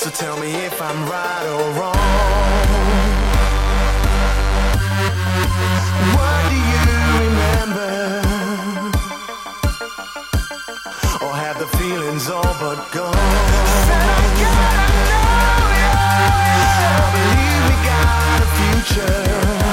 So tell me if I'm right or wrong. What do you remember? Or have the feelings all but gone? Said I gotta know you, yeah. I believe we got a future.